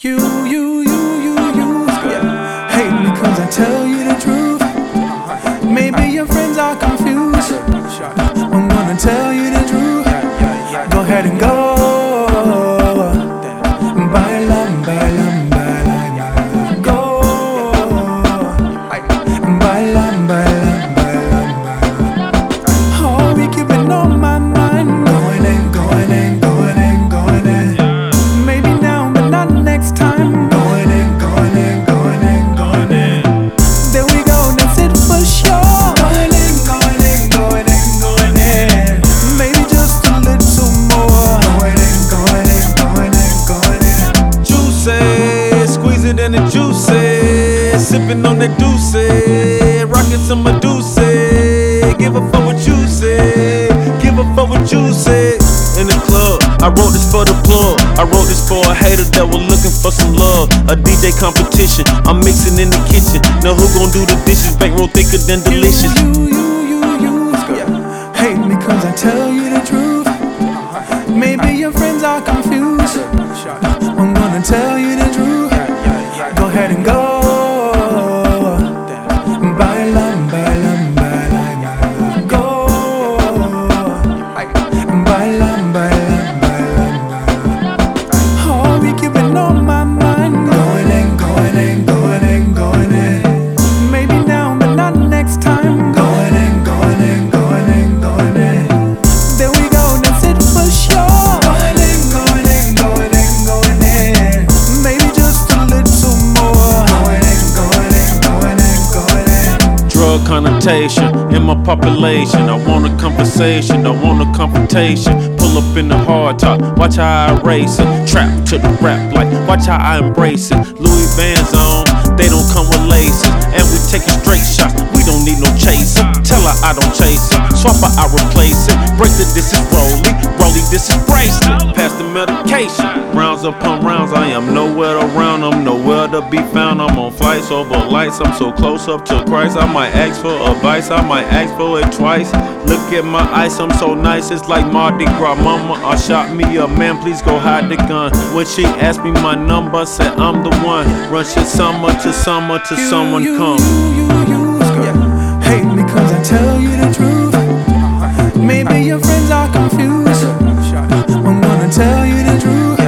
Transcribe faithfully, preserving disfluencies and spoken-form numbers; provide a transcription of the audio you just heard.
You, you, you, you, you yeah. Hate me cause I tell you the truth. Maybe your friends are confused. I'm gonna tell you the truth. Go ahead and go. Bailam, bailam, bailam. Go. Bailam, bailam, bailam. Oh, we keep it on my mind. Going in, going in, going in, going in. Maybe now, but not next time. Going in, going in, going in, going in. There we go, that's it for sure. Going in, going in, going in, going in. Maybe just a little more. Going in, going in, going in, going in. Juicy, squeeze it in the juicy. Sipping on that deuce, rockin' some Medusa. Give a fuck what you say, give a fuck what you say. In the club, I wrote this for the plug. I wrote this for a hater that was looking for some love. A D J competition, I'm mixing in the kitchen. Now who gon' do the dishes? Bankroll thicker than delicious. You, you, you, you, yeah. Hate me cause I tell you the truth. Maybe your friends are confused. I'm gonna tell you the truth. Go ahead and go. Bailam, bailam, bailam. Go. Bailam, bailam, bailam. Oh, we keep it on my mind. Going in, going in, going in, going in. Maybe now, but not next time. Going in, going in, going in, going in. There we go, that's it for sure. Going in, going in, going in, going in. Maybe just a little more. Going in, going in, going in, going in. Drug connotation in my population. I want a conversation, I want a confrontation. Pull up in the hard top, watch how I race it. Trap to the rap, like watch how I embrace it. Louis Vans on, they don't come with laces. And we taking straight shots, we don't need no chaser. Tell her I don't chase her, swap her, I replace it. Break it, this is Rolly, Rolly, this is bracelet. Pass the medication, rounds upon rounds. I am nowhere around, I'm nowhere to be found. I'm on flights over lights, I'm so close up to Christ. I might ask for advice, I might ask for it twice. Look at my ice, I'm so nice, it's like Mardi Gras. Mama, I shot me a man, please go hide the gun. When she asked me my number, said I'm the one. Run shit summer to summer till You, someone you, come. You, you, you, yeah. Hate me cause I tell you the truth. Maybe your friends are confused. I'm gonna tell you the truth.